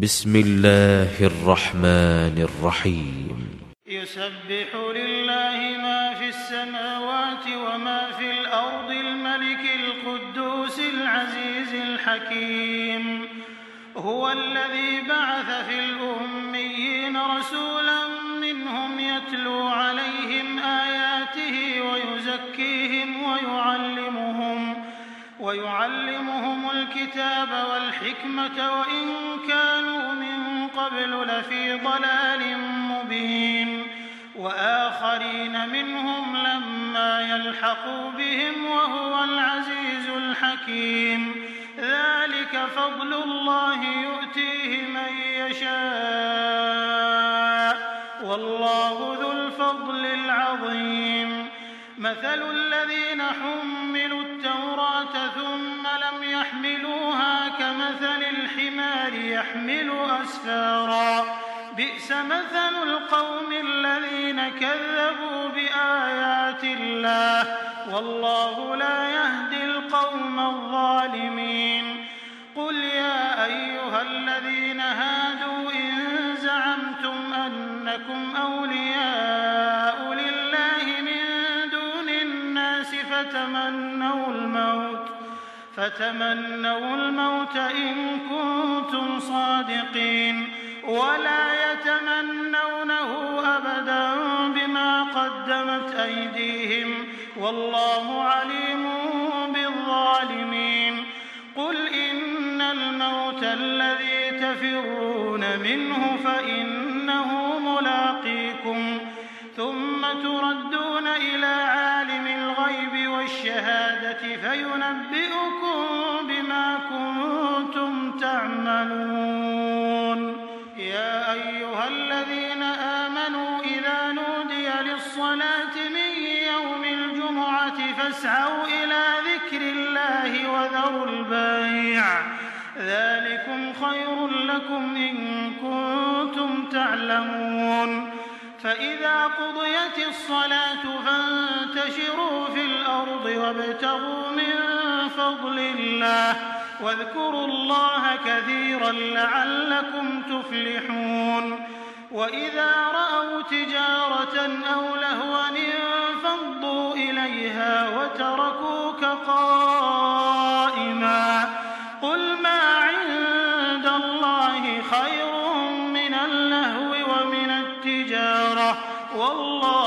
بسم الله الرحمن الرحيم يسبح لله ما في السماوات وما في الأرض الملك القدوس العزيز الحكيم. هو الذي بعث في الأميين رسولا منهم يتلو عليهم آياته ويزكيهم ويعلمهم الكتاب والحكمة وإن كانوا من قبل لفي ضلال مبين، وآخرين منهم لما يلحقوا بهم وهو العزيز الحكيم. ذلك فضل الله يؤتيه من يشاء والله ذو الفضل العظيم. مثل الذين حملوا التوراة ثم لم يحملوها كمثل الحمار يحمل أسفارا، بئس مثل القوم الذين كذبوا بآيات الله والله لا يهدي القوم الظالمين. قل يا أيها الذين هادوا إن زعمتم أنكم أولياء لله من دون الناس فتمنوا الموت إن كنتم صادقين ولا يتمنونه أبدا بما قدمت أيديهم والله عليم بالظالمين. قل إن الموت الذي تفرون منه فإنه ملاقيكم ثم تردون إلى عالم الغيب والشهادة فينبئكم بما كنتم تعملون. يا أيها الذين آمنوا إذا نودي للصلاة من يوم الجمعة فاسعوا إلى ذكر الله وذروا البيع ذلكم خير لكم إن كنتم تعلمون. فإذا قضيت الصلاة فانتشروا في الأرض وابتغوا من فضل الله واذكروا الله كثيرا لعلكم تفلحون. وإذا رأوا تجارة أو لهوا انفضوا إليها وتركوك قائما. قل ما عند الله خير من اللهو ومن التجارة والله